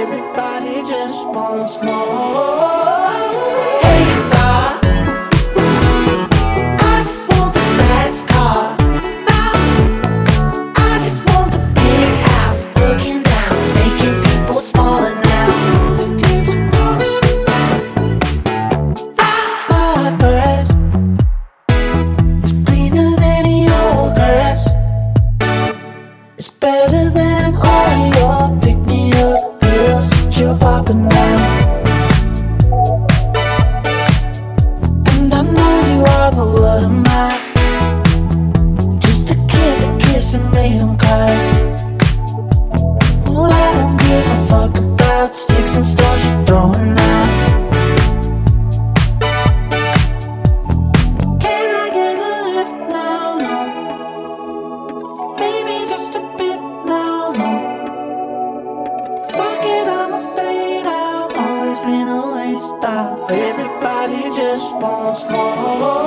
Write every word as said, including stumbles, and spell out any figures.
Everybody just wants more. Hey star, I just want the best car. Now I just want the big house, looking down, making people smaller now. The kids are moving like my grass is greener than your grass. It's better than all your pick-me-up pills that you're popping now. And I know you are, but what am I? Just a kid that kissed and made him cry. Well, I don't give a fuck about sticks and stones you're throwing out. Can I get a lift now? No. Maybe just a bit now, no. Fuck it, I'ma fade out. Always in a waste out. Everybody just wants more.